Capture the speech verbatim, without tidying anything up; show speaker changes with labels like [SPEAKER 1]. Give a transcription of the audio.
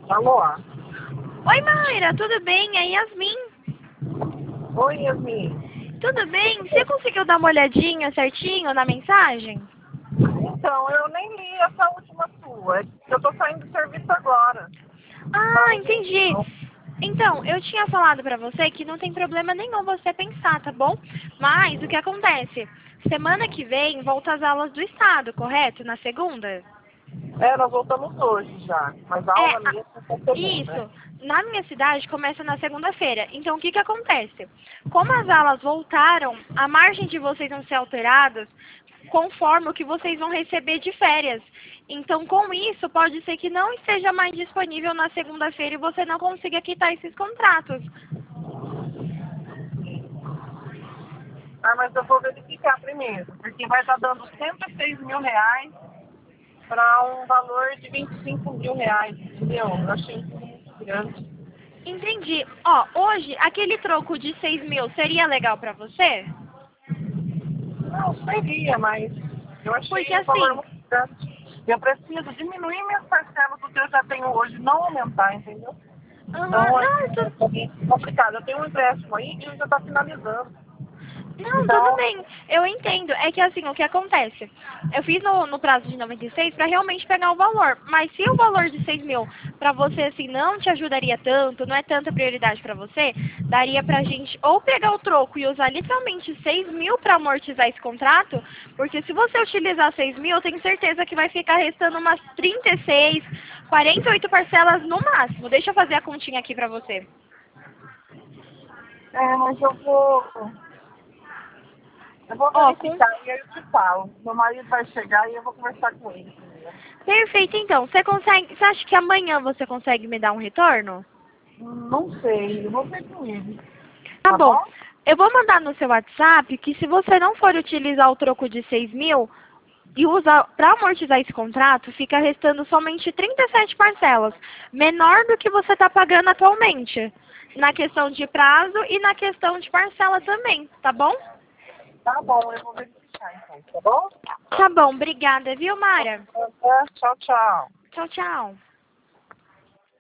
[SPEAKER 1] Alô?
[SPEAKER 2] Oi, Mayra, tudo bem? É Yasmin.
[SPEAKER 1] Oi, Yasmin.
[SPEAKER 2] Tudo bem? Você conseguiu dar uma olhadinha certinho na mensagem?
[SPEAKER 1] Então, eu nem li essa última sua. Eu tô saindo do serviço agora.
[SPEAKER 2] Ah,
[SPEAKER 1] Não,
[SPEAKER 2] entendi.
[SPEAKER 1] não.
[SPEAKER 2] Então, eu tinha falado pra você que não tem problema nenhum você pensar, tá bom? Mas o que acontece? Semana que vem volta as aulas do estado, correto? Na segunda?
[SPEAKER 1] É, nós voltamos hoje já. Mas a
[SPEAKER 2] É,
[SPEAKER 1] aula
[SPEAKER 2] a-
[SPEAKER 1] mesmo é segunda.
[SPEAKER 2] isso. Na minha cidade começa na segunda-feira. Então o que que acontece? Como as aulas voltaram, a margem de vocês vão ser alteradas conforme o que vocês vão receber de férias. Então com isso pode ser que não esteja mais disponível na segunda-feira e você não consiga quitar esses contratos.
[SPEAKER 1] Ah, mas eu vou verificar primeiro. Porque vai estar dando cento e seis mil reais para um valor de vinte e cinco mil reais. Entendeu? Eu achei isso muito grande.
[SPEAKER 2] Entendi. Ó, hoje aquele troco de seis mil seria legal pra você?
[SPEAKER 1] Não, seria, mas eu
[SPEAKER 2] Porque
[SPEAKER 1] achei um valor
[SPEAKER 2] assim,
[SPEAKER 1] muito grande. Eu preciso diminuir minhas parcelas do que eu já tenho hoje, não aumentar, entendeu?
[SPEAKER 2] aham,
[SPEAKER 1] Então, é
[SPEAKER 2] não, tudo,
[SPEAKER 1] complicado. Eu tenho um empréstimo aí que já está finalizando.
[SPEAKER 2] Não, tudo
[SPEAKER 1] Então,
[SPEAKER 2] bem, eu entendo. É que assim, o que acontece? Eu fiz no, no prazo de noventa e seis para realmente pegar o valor. Mas se o valor de seis mil para você assim não te ajudaria tanto, não é tanta prioridade para você, daria pra gente ou pegar o troco e usar literalmente seis mil para amortizar esse contrato, porque se você utilizar seis mil, eu tenho certeza que vai ficar restando umas trinta e seis, quarenta e oito parcelas no máximo. Deixa eu fazer a continha aqui pra você.
[SPEAKER 1] é, mas eu vou, eu vou
[SPEAKER 2] Ó, com
[SPEAKER 1] verificar e aí eu te falo. Meu marido vai chegar e eu vou conversar com ele primeiro.
[SPEAKER 2] Perfeito, então. Você consegue. Você acha que amanhã você consegue me dar um retorno?
[SPEAKER 1] Não sei, eu vou ver com ele.
[SPEAKER 2] Tá
[SPEAKER 1] Tá
[SPEAKER 2] bom.
[SPEAKER 1] bom?
[SPEAKER 2] Eu vou mandar no seu WhatsApp que se você não for utilizar o troco de seis mil e usar para amortizar esse contrato, fica restando somente trinta e sete parcelas, menor do que você está pagando atualmente, na questão de prazo e na questão de parcela também, tá bom?
[SPEAKER 1] Tá bom, eu vou verificar então, tá bom?
[SPEAKER 2] Tá bom, obrigada, viu, Mara?
[SPEAKER 1] Tá, tchau, tchau.
[SPEAKER 2] Tchau, tchau.